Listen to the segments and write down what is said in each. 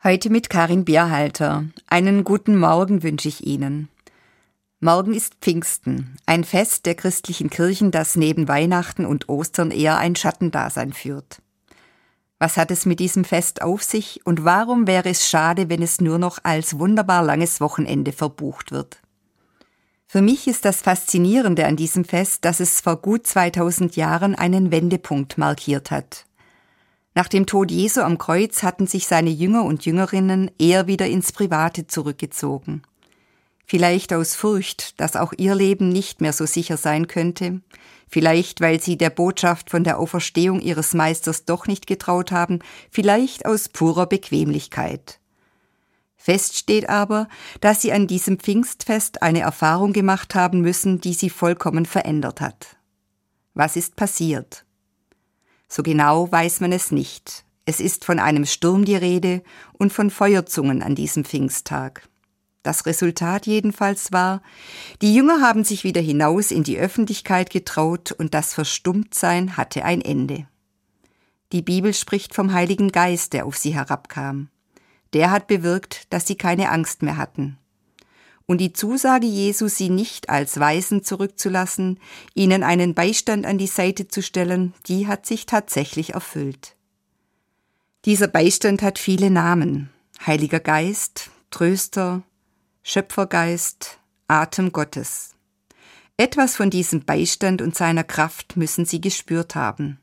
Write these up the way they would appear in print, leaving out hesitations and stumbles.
Heute mit Karin Bierhalter. Einen guten Morgen wünsche ich Ihnen. Morgen ist Pfingsten, ein Fest der christlichen Kirchen, das neben Weihnachten und Ostern eher ein Schattendasein führt. Was hat es mit diesem Fest auf sich und warum wäre es schade, wenn es nur noch als wunderbar langes Wochenende verbucht wird? Für mich ist das Faszinierende an diesem Fest, dass es vor gut 2000 Jahren einen Wendepunkt markiert hat. Nach dem Tod Jesu am Kreuz hatten sich seine Jünger und Jüngerinnen eher wieder ins Private zurückgezogen. Vielleicht aus Furcht, dass auch ihr Leben nicht mehr so sicher sein könnte, vielleicht weil sie der Botschaft von der Auferstehung ihres Meisters doch nicht getraut haben, vielleicht aus purer Bequemlichkeit. Fest steht aber, dass sie an diesem Pfingstfest eine Erfahrung gemacht haben müssen, die sie vollkommen verändert hat. Was ist passiert? So genau weiß man es nicht. Es ist von einem Sturm die Rede und von Feuerzungen an diesem Pfingsttag. Das Resultat jedenfalls war, die Jünger haben sich wieder hinaus in die Öffentlichkeit getraut und das Verstummtsein hatte ein Ende. Die Bibel spricht vom Heiligen Geist, der auf sie herabkam. Der hat bewirkt, dass sie keine Angst mehr hatten. Und die Zusage Jesu, sie nicht als Waisen zurückzulassen, ihnen einen Beistand an die Seite zu stellen, die hat sich tatsächlich erfüllt. Dieser Beistand hat viele Namen: Heiliger Geist, Tröster, Schöpfergeist, Atem Gottes. Etwas von diesem Beistand und seiner Kraft müssen sie gespürt haben.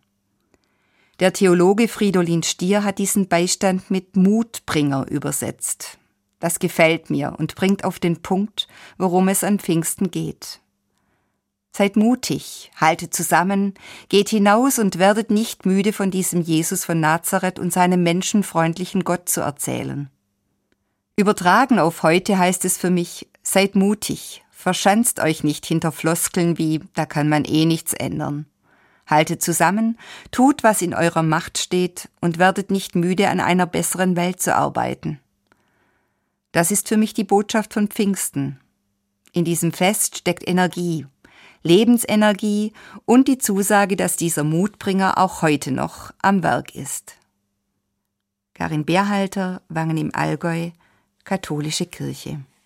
Der Theologe Fridolin Stier hat diesen Beistand mit Mutbringer übersetzt. Das gefällt mir und bringt auf den Punkt, worum es an Pfingsten geht. Seid mutig, haltet zusammen, geht hinaus und werdet nicht müde, von diesem Jesus von Nazareth und seinem menschenfreundlichen Gott zu erzählen. Übertragen auf heute heißt es für mich: Seid mutig, verschanzt euch nicht hinter Floskeln wie „da kann man eh nichts ändern". Haltet zusammen, tut, was in eurer Macht steht und werdet nicht müde, an einer besseren Welt zu arbeiten. Das ist für mich die Botschaft von Pfingsten. In diesem Fest steckt Energie, Lebensenergie und die Zusage, dass dieser Mutbringer auch heute noch am Werk ist. Karin Bierhalter, Wangen im Allgäu, Katholische Kirche.